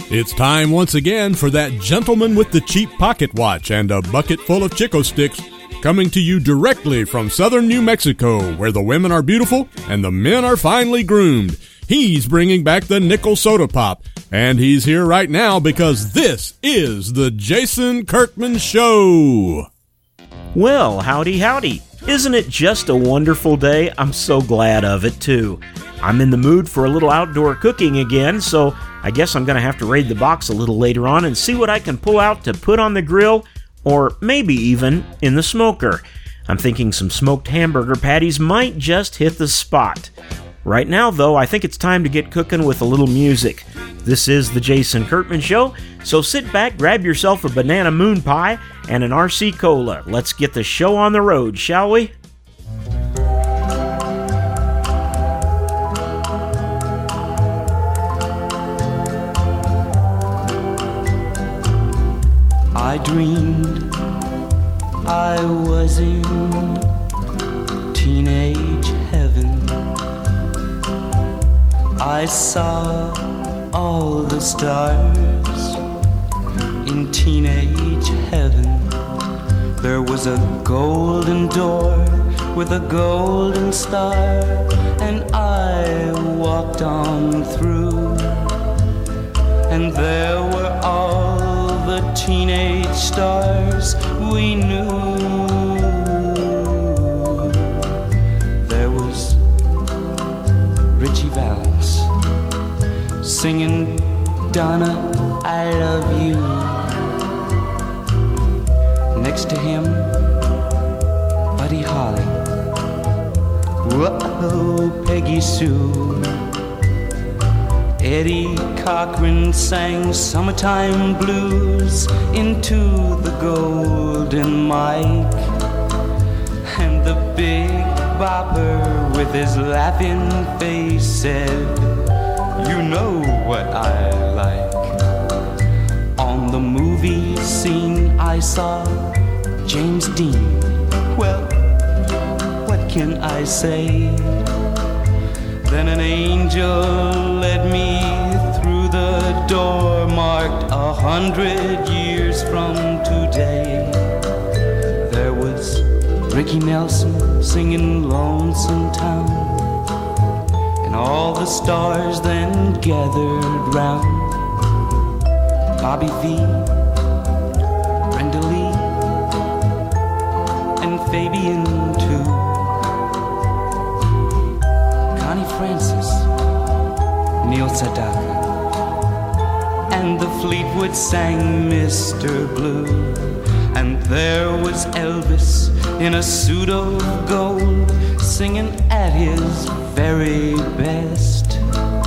It's time once again for that gentleman with the cheap pocket watch and a bucket full of Chico sticks, coming to you directly from southern New Mexico, where the women are beautiful and the men are finely groomed. He's bringing back the nickel soda pop, and he's here right now because this is the Jason Kirkman Show. Well, howdy, howdy. Isn't it just a wonderful day? I'm so glad of it, too. I'm in the mood for a little outdoor cooking again, so I guess I'm going to have to raid the box a little later on and see what I can pull out to put on the grill, or maybe even in the smoker. I'm thinking some smoked hamburger patties might just hit the spot. Right now, though, I think it's time to get cooking with a little music. This is the Jason Kirkman Show, so sit back, grab yourself a banana moon pie and an RC Cola. Let's get the show on the road, shall we? I dreamed I was in teenage heaven. I saw all the stars in teenage heaven. There was a golden door with a golden star, and I walked on through, and there were all the teenage stars we knew. There was Richie Valens singing Donna, I love you. Next to him, Buddy Holly. Whoa, Peggy Sue. Eddie Cochran sang summertime blues into the golden mic, and the big bopper with his laughing face said, you know what I like. On the movie scene I saw James Dean. Well, what can I say? Then an angel led me through the door marked 100 years from today. There was Ricky Nelson singing Lonesome Town, and all the stars then gathered round. Bobby V, Brenda Lee, and Fabian too. Connie Francis, Neil Sedaka, and the Fleetwood sang Mr. Blue. And there was Elvis in a suit of gold, singing at his very best.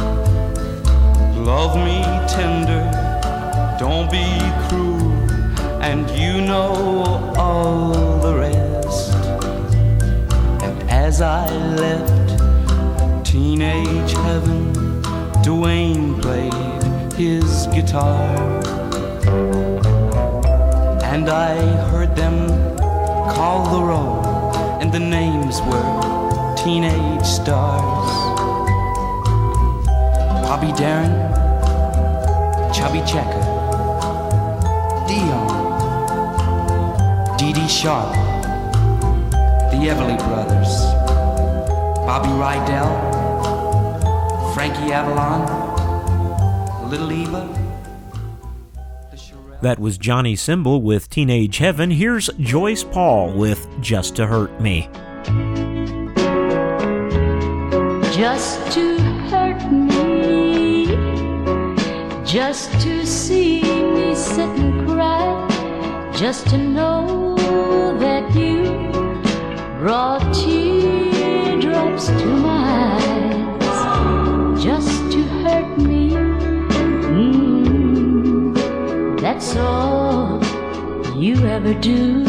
Love me tender, don't be cruel, and you know all the rest. And as I left teenage heaven, Dwayne played his guitar, and I heard them call the roll, and the names were teenage stars. Bobby Darin, Chubby Checker, Dion, Dee Dee Sharp, the Everly Brothers, Bobby Rydell, Frankie Avalon, Little Eva. That was Johnny Symbol with Teenage Heaven. Here's Joyce Paul with Just to Hurt Me. Just to hurt me, just to see me sit and cry, just to know that you brought teardrops to my eyes, just to hurt me. That's all you ever do.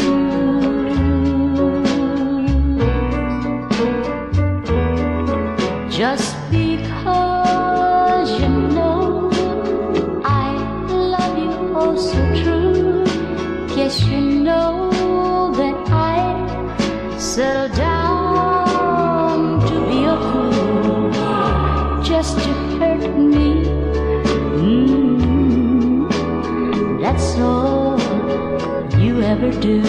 Just because you know I love you oh so true. Yes, you know that I settled down to be a fool, just to hurt me. ever do.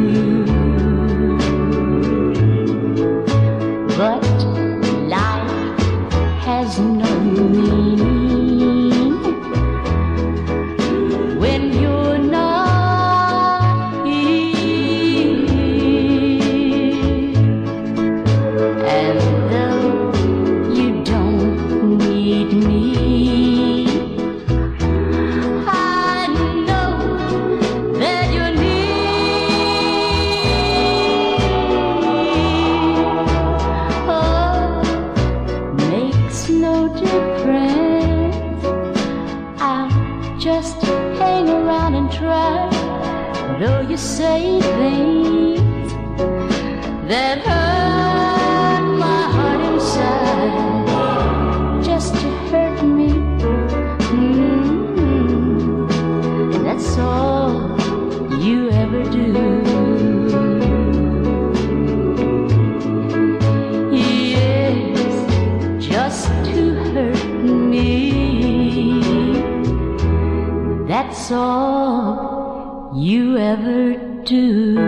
But life has no meaning when you're not here. And though you don't need me, I know that you're near. Oh, makes no difference. I'll just hang around and try, though you say things that hurt my heart inside, just to hurt me. That's all you ever do. Yes, just to hurt me. That's all you ever do.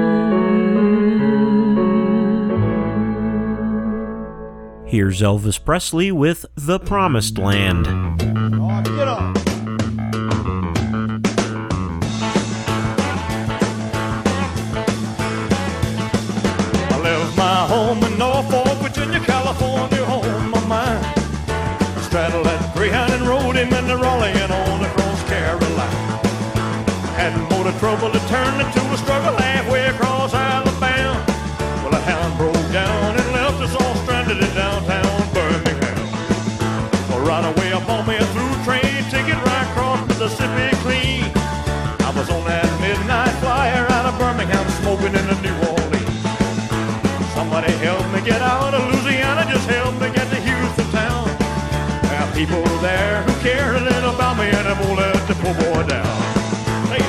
Here's Elvis Presley with The Promised Land. Get on. I left my home in Norfolk, Virginia, California, on my mind. Straddled that Greyhound and rode him into Raleigh and on across Carolina. Had motor trouble that turned into a struggle halfway across Alabama. Well, the hound broke down and left us all stranded in downtown Birmingham. Well, right away up on me a through train ticket right across Mississippi clean. I was on that midnight flyer out of Birmingham, smoking into New Orleans. Somebody help me get out of Louisiana, just help me get to Houston town. There are people there who care a little about me and they won't let the poor boy down. Hey.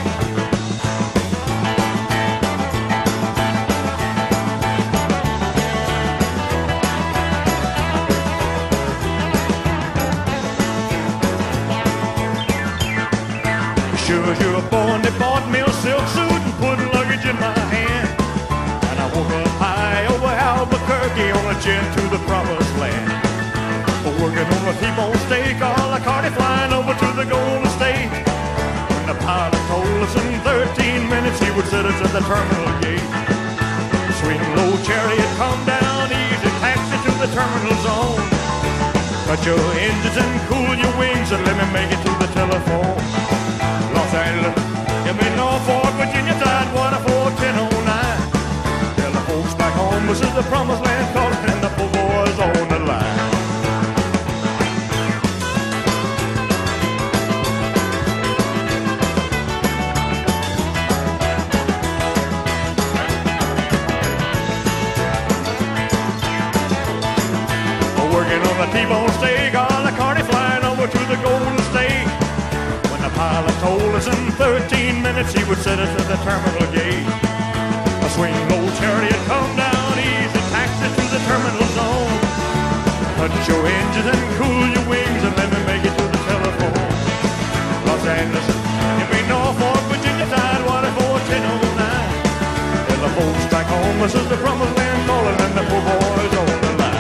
Sure, you're born, they bought me a silk suit and put luggage in my hand. And I woke up high over Albuquerque on a jet to the promised land. Working on a T-bone steak, all the carty flying over to the Golden State. When the pilot told us in 13 minutes he would set us at the terminal gate. Swing low chariot, come down easy, taxi to the terminal zone. Cut your engines and cool your wings and let me make it to the telephone. Los Angeles, give me Norfolk, Virginia, Tidewater 41009. Tell the folks back home this is the promised land calling and the poor boys on the line. Working on the T-bone steak, all the carty flying over to the Golden State. When the pilot told us in 13 minutes he would set us at the terminal gate. A swing low chariot, come down easy, taxi to the terminal zone. Cut your engines and cool your wings and let me make it to the telephone. Los Angeles, give me Norfolk, Virginia, Tidewater 41009. Tell the folks back home this is the promised land calling and the poor boys on the line.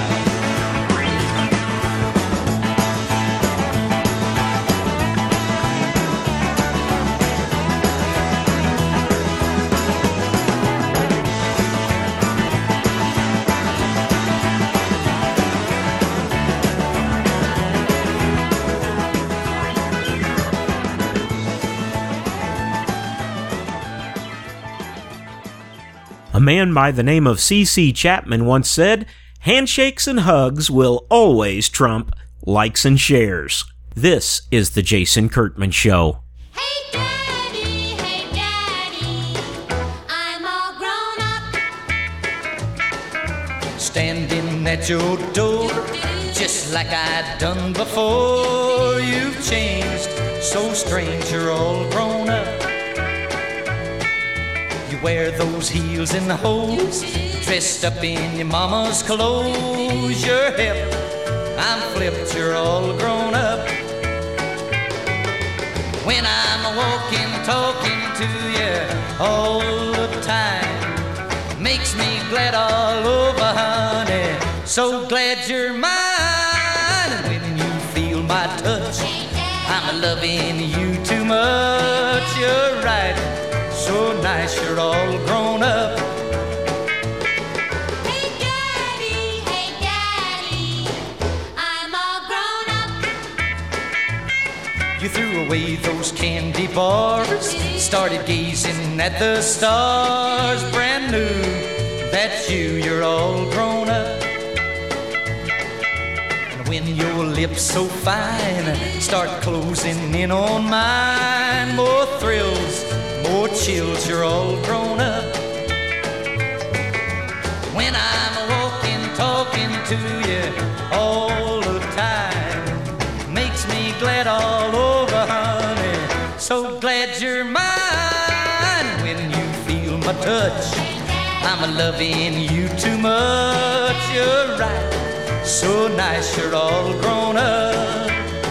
A man by the name of C.C. Chapman once said, "Handshakes and hugs will always trump likes and shares." This is the Jason Kurtman Show. Hey Daddy, I'm all grown up. Standing at your door, just like I'd done before. You've changed, so strange, you're all grown up. You wear those heels in the holes, dressed up in your mama's clothes. You're hip, I'm flipped, you're all grown up. When I'm walking, talking to you all the time. Makes me glad all over, honey. So glad you're mine. And when you feel my touch, I'm loving you too much. You're right, so nice, you're all grown up. Hey Daddy, I'm all grown up. You threw away those candy bars, started gazing at the stars. Brand new, that's you, you're all grown up. And when your lips so fine start closing in on mine, more thrills, more chills, you're all grown up. When I'm walking, talking to you all the time, makes me glad all over, honey. So glad you're mine. When you feel my touch, I'm loving you too much. You're right, so nice, you're all grown up.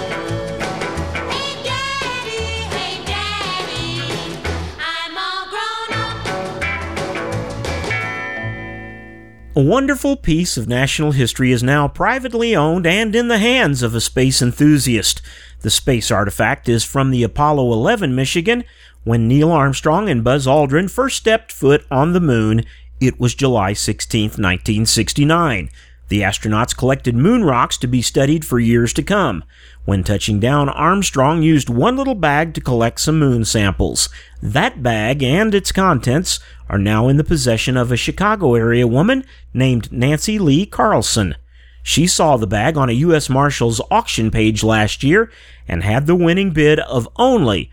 Hey Daddy, I'm all grown up. A wonderful piece of national history is now privately owned and in the hands of a space enthusiast. The space artifact is from the Apollo 11 Michigan. When Neil Armstrong and Buzz Aldrin first stepped foot on the moon, it was July 16, 1969. The astronauts collected moon rocks to be studied for years to come. When touching down, Armstrong used one little bag to collect some moon samples. That bag and its contents are now in the possession of a Chicago area woman named Nancy Lee Carlson. She saw the bag on a U.S. Marshals auction page last year and had the winning bid of only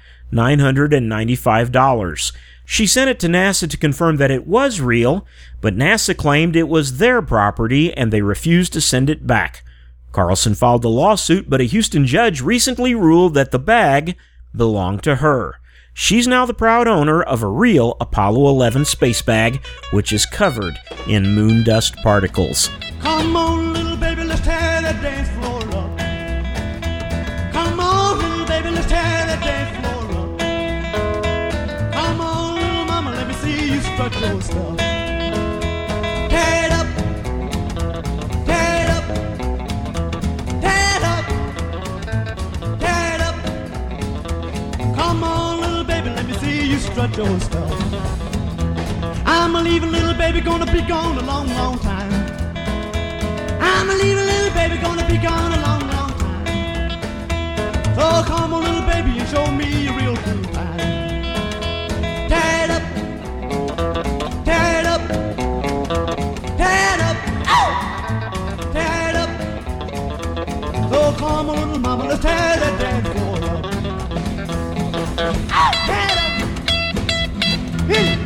$995. She sent it to NASA to confirm that it was real, but NASA claimed it was their property and they refused to send it back. Carlson filed a lawsuit, but a Houston judge recently ruled that the bag belonged to her. She's now the proud owner of a real Apollo 11 space bag, which is covered in moon dust particles. Come on, little baby, let's tear that dance floor up. Come on, little baby, let's tear that dance floor up. Come on, little mama, let me see you strut your stuff. Tear it up, tear it up, tear it up, tear it up. Come on, little baby, let me see you strut your stuff. I'm a leaving, little baby, gonna be gone a long, long time. I'm a leaving, little baby, gonna be gone a long, long time. So come on, little baby, and show me a real cool time. Tear it up, tear it up, tear it up, ow! Tear it up. So come on, little mama, let's tear that dance floor up. Ow! Tear it up. Hit it.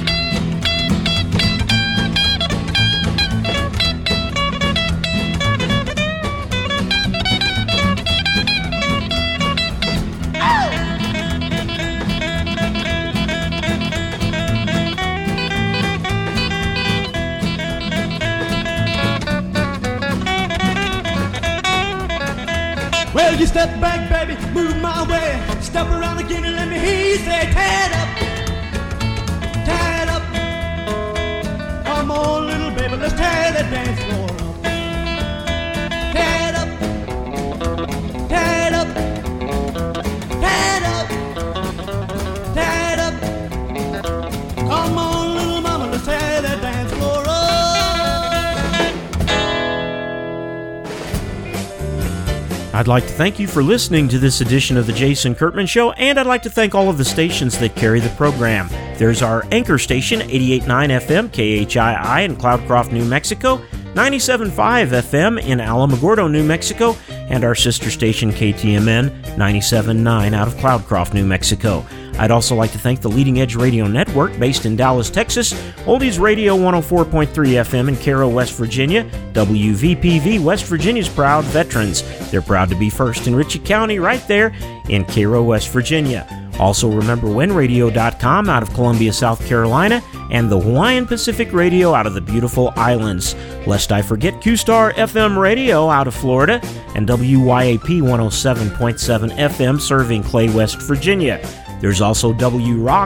Well, you step back, baby, move my way. Step around again and let me hear you say, tear it up, tear it up. Come on, little baby, let's tear that dance floor up. Tear it up, tear it up, tear it up, tear it up. Come on, little mama, let's tear that dance floor up. I'd like to thank you for listening to this edition of The Jason Kurtman Show, and I'd like to thank all of the stations that carry the program. There's our anchor station, 88.9 FM, KHII in Cloudcroft, New Mexico, 97.5 FM in Alamogordo, New Mexico, and our sister station, KTMN, 97.9 out of Cloudcroft, New Mexico. I'd also like to thank the Leading Edge Radio Network based in Dallas, Texas, Oldies Radio 104.3 FM in Cairo, West Virginia, WVPV, West Virginia's proud veterans. They're proud to be first in Ritchie County right there in Cairo, West Virginia. Also remember WhenRadio.com out of Columbia, South Carolina, and the Hawaiian Pacific Radio out of the beautiful islands. Lest I forget Q-Star FM Radio out of Florida, and WYAP 107.7 FM serving Clay, West Virginia. There's also W-Rock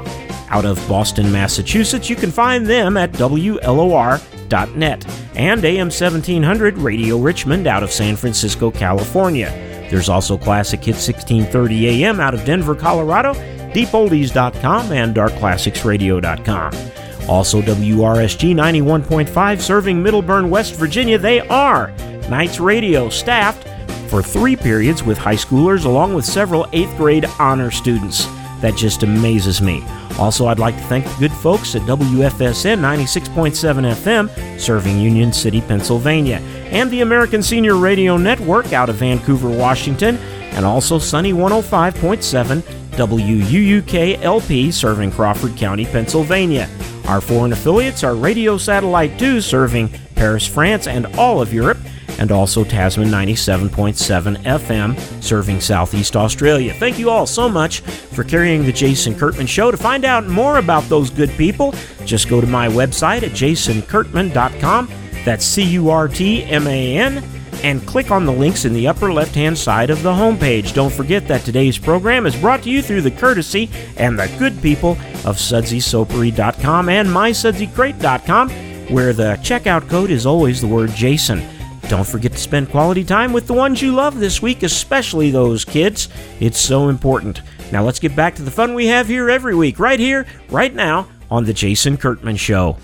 out of Boston, Massachusetts. You can find them at WLOR.net, and AM 1700 Radio Richmond out of San Francisco, California. There's also Classic Hits 1630 AM out of Denver, Colorado, DeepOldies.com, and DarkClassicsRadio.com. Also WRSG 91.5 serving Middleburn, West Virginia. They are Knights Radio, staffed for 3 periods with high schoolers along with several 8th grade honor students. That just amazes me. Also, I'd like to thank the good folks at WFSN 96.7 FM, serving Union City, Pennsylvania, and the American Senior Radio Network out of Vancouver, Washington, and also Sunny 105.7 WUUK-LP, serving Crawford County, Pennsylvania. Our foreign affiliates are Radio Satellite 2, serving Paris, France, and all of Europe, and also Tasman 97.7 FM, serving Southeast Australia. Thank you all so much for carrying the Jason Kurtman Show. To find out more about those good people, just go to my website at jasonkurtman.com. That's CURTMAN, and click on the links in the upper left-hand side of the homepage. Don't forget that today's program is brought to you through the courtesy and the good people of SudsySoapery.com and MySudsyCrate.com, where the checkout code is always the word Jason. Don't forget to spend quality time with the ones you love this week, especially those kids. It's so important. Now let's get back to the fun we have here every week, right here, right now, on The Jason Kurtman Show.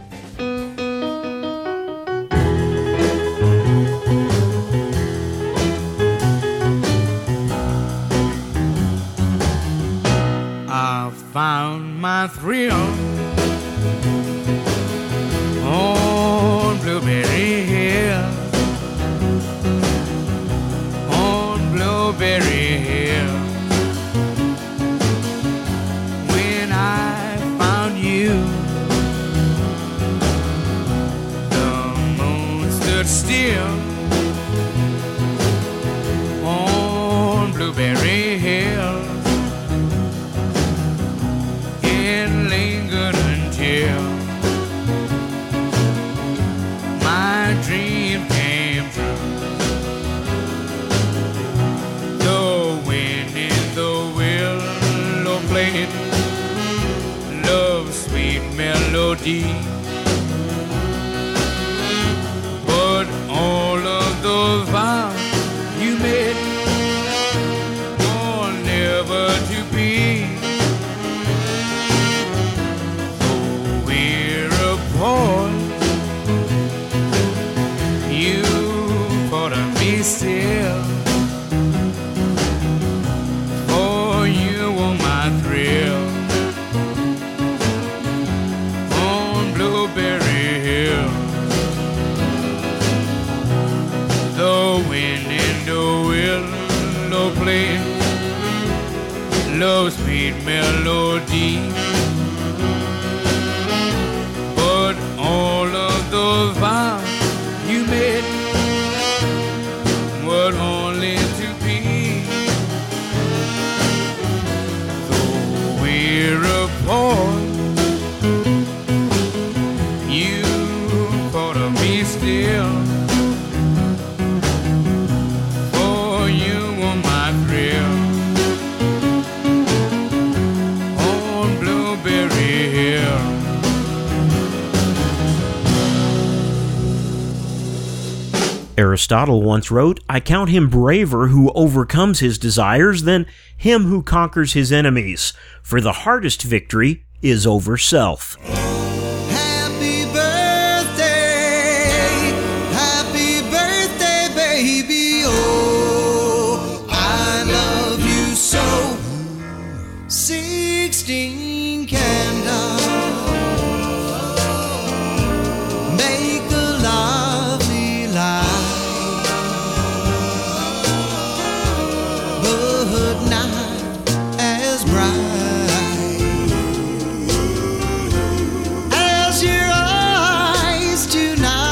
I found my thrill on Blueberry Hill. Blueberry Hill. When I found you, the moon stood still on Blueberry Hill. It lingered until my dream came true. Love's sweet melody, but all of those vows you made are never to be. Oh, we're apart, you thought of me still. For you were my thrill. Blueberry Hill. The wind and the willow play love's sweet melody, but all of those vows you made were only to be. Though we're apart, still, for you were my thrill on Blueberry Hill. Aristotle once wrote, "I count him braver who overcomes his desires than him who conquers his enemies, for the hardest victory is over self." Baby, oh, I love you so. 16 candles make a lovely light, but not as bright as your eyes tonight.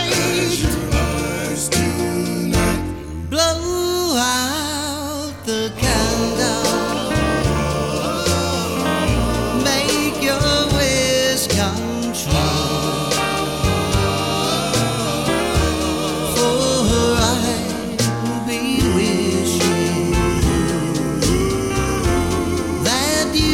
Blow out the candle, make your wish come true. For I'll be wishing that you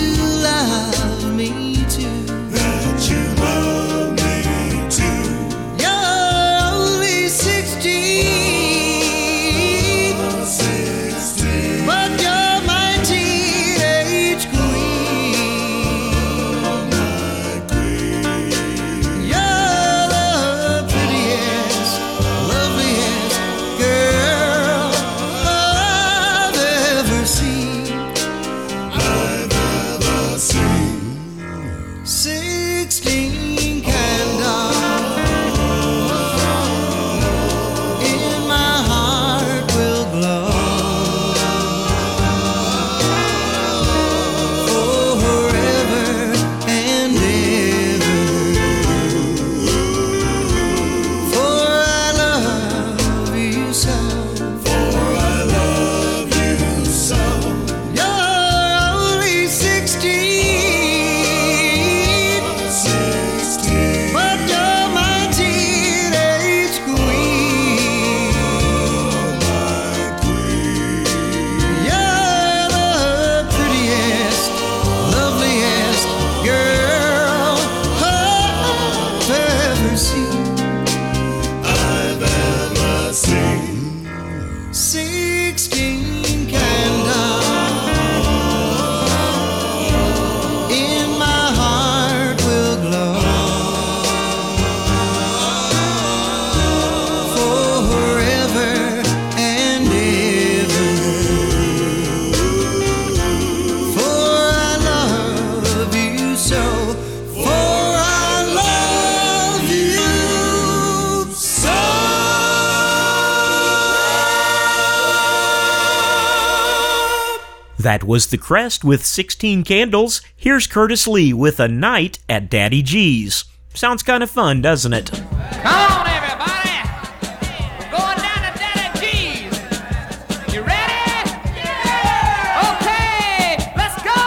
That was The Crest with 16 Candles. Here's Curtis Lee with A Night at Daddy G's. Sounds kind of fun, doesn't it? Come on, everybody! We're going down to Daddy G's. You ready? Yeah! Okay, let's go!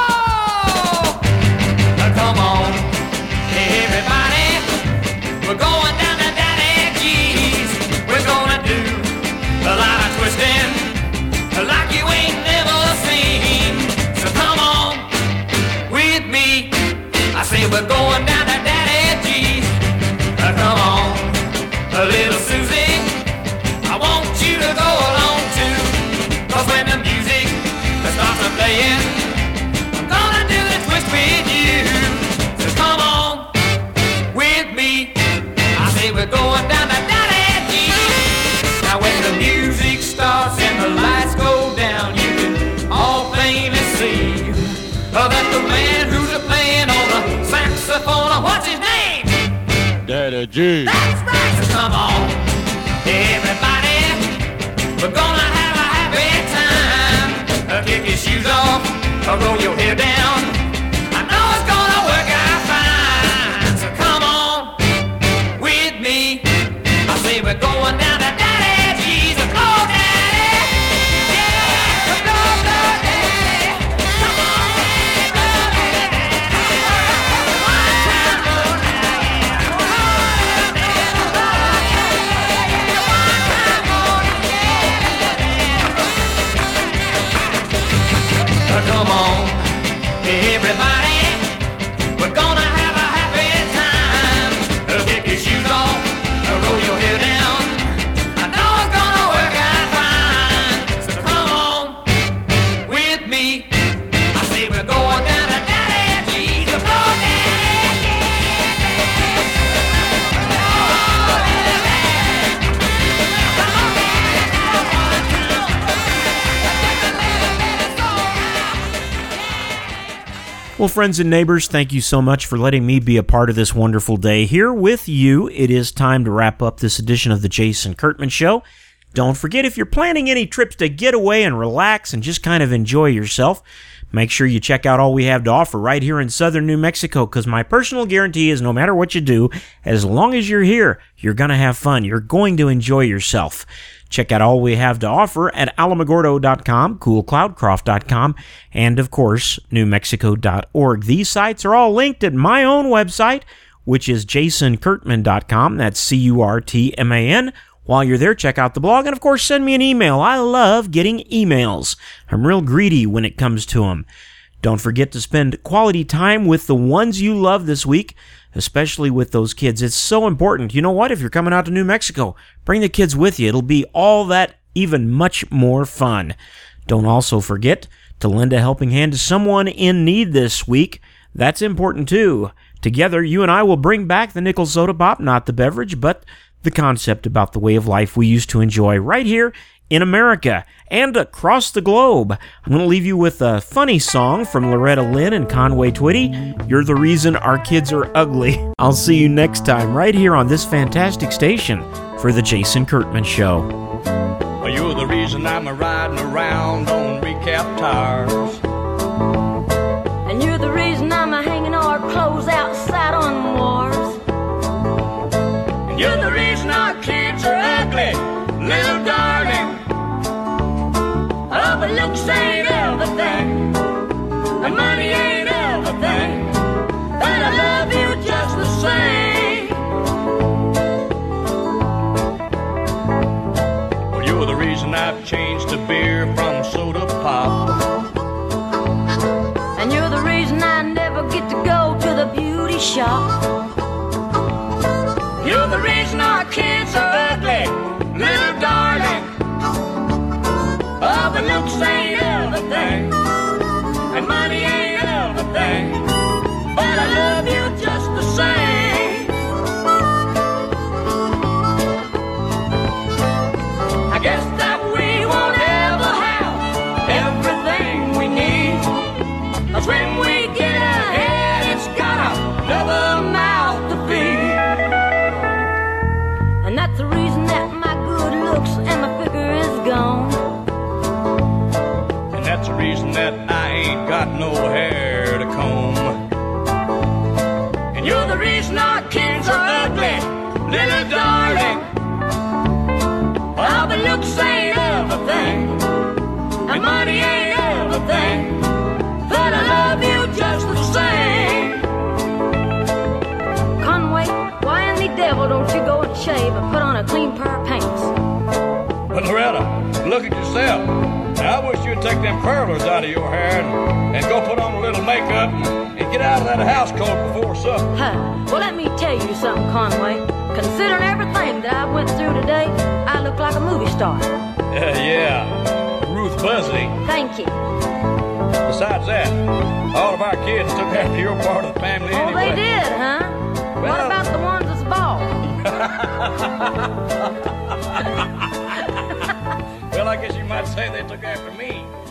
Now come on, everybody. We're going down to Daddy G's. We're gonna do a lot of twisting like you ain't never seen. So come on with me. I say we're going down to Daddy G's. Come on, little Susie, I want you to go along too. 'Cause when the music starts playing, I'm gonna do the twist with you. So come on with me. I say we're going down to Daddy G's. Now when the music starts and the lights go down, you can all plainly see that the man who's playing on the saxophone, what's his name? Daddy G. That's right, so come on, everybody. We're gonna have a happy time. Kick your shoes off, roll your hair down. I know it's gonna work out fine. So come on with me. I say we're going down to Daddy G's. Go, Daddy! Yeah! Go, Daddy! Come on, Daddy! One time, go, come on, everybody. We're gonna have a happy time. Kick your shoes off, roll your hair down. I know it's gonna work out fine. So come on with me. I say we're going down to Daddy G's. Go, Well, friends and neighbors, thank you so much for letting me be a part of this wonderful day here with you. It is time to wrap up this edition of the Jason Kurtman Show. Don't forget, if you're planning any trips to get away and relax and just kind of enjoy yourself, make sure you check out all we have to offer right here in southern New Mexico, because my personal guarantee is no matter what you do, as long as you're here, you're going to have fun. You're going to enjoy yourself. Check out all we have to offer at alamogordo.com, coolcloudcroft.com, and of course, newmexico.org. These sites are all linked at my own website, which is jasonkurtman.com. That's C-U-R-T-M-A-N. While you're there, check out the blog, and of course, send me an email. I love getting emails. I'm real greedy when it comes to them. Don't forget to spend quality time with the ones you love this week, especially with those kids. It's so important. You know what? If you're coming out to New Mexico, bring the kids with you. It'll be all that even much more fun. Don't also forget to lend a helping hand to someone in need this week. That's important too. Together, you and I will bring back the nickel soda pop, not the beverage, but the concept about the way of life we used to enjoy right here in America and across the globe. I'm going to leave you with a funny song from Loretta Lynn and Conway Twitty. You're the reason our kids are ugly. I'll see you next time right here on this fantastic station for the Jason Kurtman Show. You're the reason I'm riding around on recap tires. And you're the reason I'm hanging our clothes outside on wharves. And you're the reason our kids are ugly, little darling. Oh, but looks ain't everything, and money ain't everything, but I love you just the same. Well, you're the reason I've changed to beer from soda pop. And you're the reason I never get to go to the beauty shop. You're the reason our kids are ugly, little darling. Oh, but looks ain't everything, and money ain't everything, but I love you just the same. I guess that we won't ever have everything we need, 'cause when we get ahead, it's got another mouth to feed. And that's the reason that my good looks and my figure is gone. And that's the reason that looks ain't everything, and money ain't everything, but I love you just the same. Conway, why in the devil don't you go and shave and put on a clean pair of pants? But Loretta, look at yourself. Now, I wish you'd take them curlers out of your hair and go put on a little makeup and get out of that house coat before supper. Huh. Well, let me tell you something, Conway. Considering everything that I went through today, I look like a movie star. Yeah, Ruth Buzzy. Thank you. Besides that, all of our kids took after your part of the family Oh, anyway. they did, huh? What Well- about the ones that's bald? Well, I guess you might say they took after me.